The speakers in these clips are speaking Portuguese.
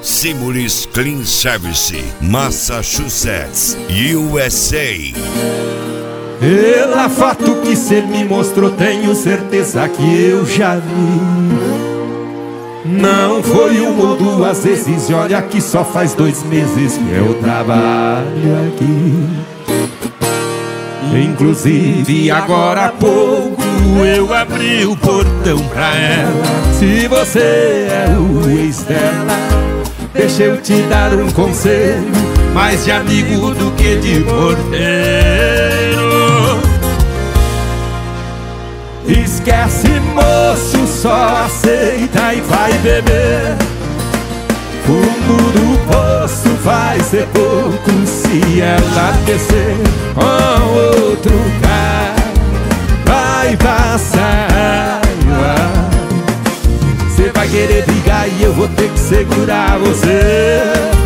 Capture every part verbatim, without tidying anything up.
Simulis Clean Service, Massachusetts, U S A. Pela foto que cê me mostrou, tenho certeza que eu já vi. Não foi uma ou duas vezes, e olha que só faz dois meses que eu trabalho aqui. Inclusive agora há pouco eu abri o portão pra ela. Se você é o ex dela, deixa eu te dar um conselho, mais de amigo do que de porteiro. Esquece, moço, só aceita e vai beber. Fundo do poço vai ser pouco se ela descer com outro cara. Vai passar, cê vai querer brigar e eu vou ter que segurar você.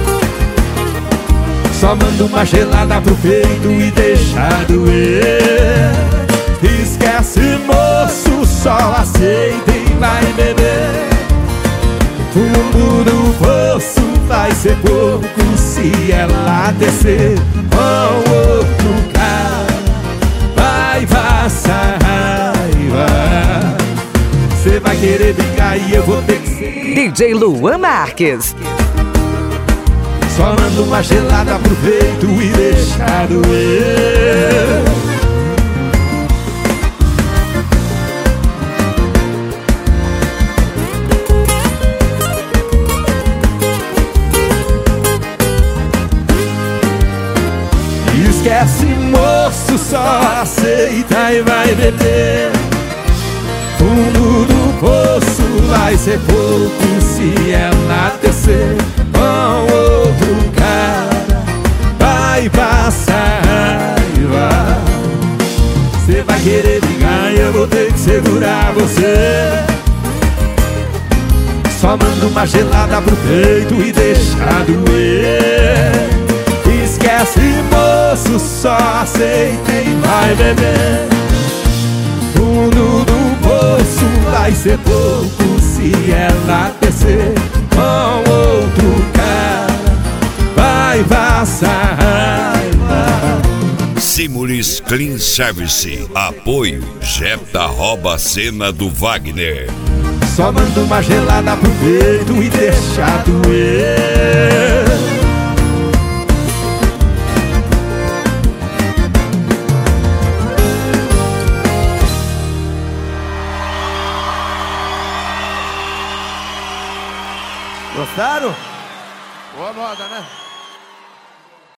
Só manda uma gelada pro peito e deixa doer. Esquece, moço, só aceita e vai beber. Fundo do poço vai ser pouco se ela descer com outro cara. Vai passar raiva, cê vai querer brigar e eu vou ter que ser D J Luan Marques. Só manda uma gelada pro peito e deixa doer. Esquece, moço, só aceita e vai beber. Fundo do poço vai ser pouco se ela descer com outro cara. Vai passar raiva, cê vai querer brigar e eu vou ter que segurar você. Só manda uma gelada pro peito e deixa doer. Esquece, moço, só aceita e vai beber. Fundo do poço vai ser pouco se ela descer com outro cara. Vai passar raiva. Simulis Clean Service, apoio Jetta rouba a cena do Wagner. Só manda uma gelada pro peito e deixa doer. Gostaram? Boa moda, né?